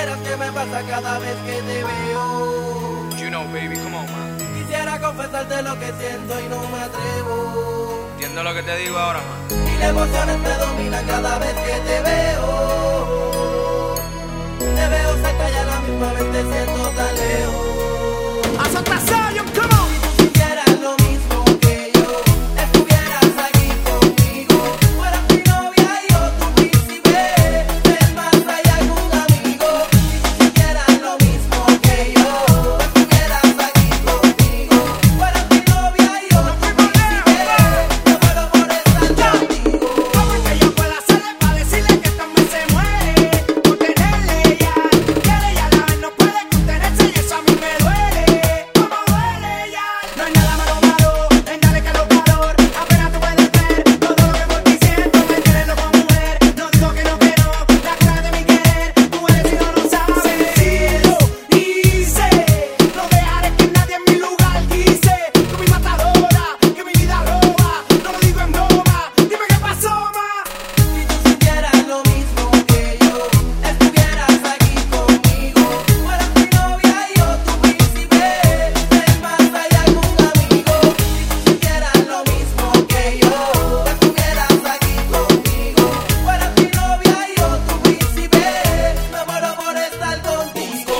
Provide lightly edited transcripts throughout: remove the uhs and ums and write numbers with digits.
supieras qué me pasa cada vez que te veo. You know, baby, come on, man. Quisiera confesarte lo que siento y no me atrevo. Entiendo lo que te digo ahora, man. Y las emociones me dominan cada vez que te veo. Te veo cerca y a la misma vez te siento tan lejos. Haz otra Zion, come on. Si tú sintieras lo mismo que yo, estuvieras aquí conmigo. Fueras mi novia y yo tu príncipe, del más allá algún amigo. Si tú sintieras lo mismo que yo, estuvieras aquí conmigo. Fueras mi novia y yo tu príncipe, yo muero por estar contigo. ¿Cómo es que yo puedo hacerle para decirle que esta mujer se muere por tenerle ya? Quiere y a la vez no puede contenerse y eso a mí me duele. ¿Cómo duele ya? No hay nada malo, en darle calor. Apenas tú puedes ver todo lo que por ti siento. Me quieres loco, mujer. No digo que no, la clave de mi querer. Tú eres y no lo sabes. Sencillo, hice. No dejaré que nadie en mi lugar quise. Tú mi matadora, que mi vida roba. No lo digo en broma. Dime qué pasó, ma. Si tú sintieras lo mismo que yo, estuvieras aquí conmigo. Fueras mi novia y yo tu príncipe, del más allá algún amigo. Si tú sintieras lo mismo que yo, estuvieras aquí conmigo. Fueras mi novia y yo tu príncipe, me muero por estar contigo.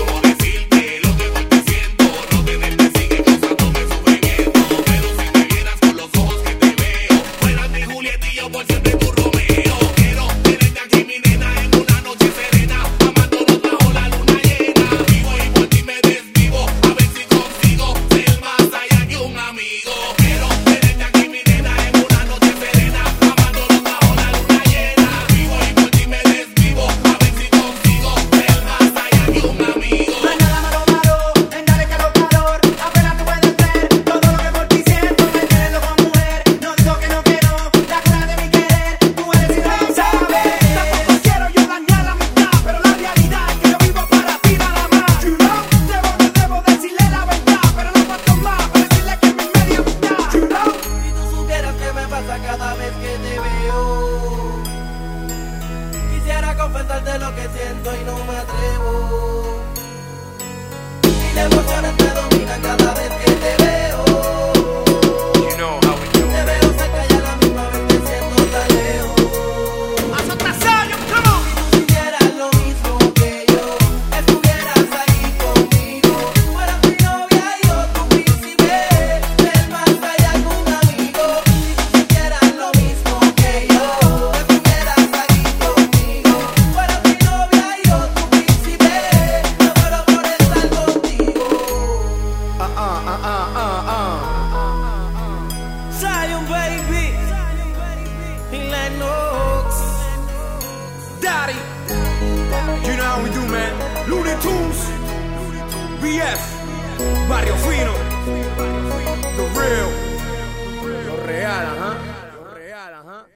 No hay nada malo, en darle calor. Apenas tú puedes ver todo lo que por ti siento. Me quieres loco, mujer. No digo que no, la clave de mi querer. Tú eres y no lo sabes. Tampoco quiero yo dañar la amistad, pero la realidad es que yo vivo para ti nada más. You know, debo decirle la verdad, pero no falta más para decirle que mi media amistad. You know. Si tú supieras qué me pasa cada vez que te veo. Quisiera confesarte lo que siento y no me atrevo. Y las emociones me dominan cada vez que te veo. You know how we do. Te veo cerca y a la misma vez te siento tan lejos. Haz otra Zion, come on. Si tú sintieras lo mismo que yo, estuvieras aquí conmigo. Fueras mi novia y yo tu príncipe, del más allá algún amigo. Si tú sintieras lo mismo que yo, estuvieras aquí conmigo. Fueras mi novia y yo tu príncipe, me muero por estar contigo. Zion, baby. Y Lennox. Daddy. You know how we do, man. Looney Tunes. BF. Barrio Fino. The real. Lo real, ajá.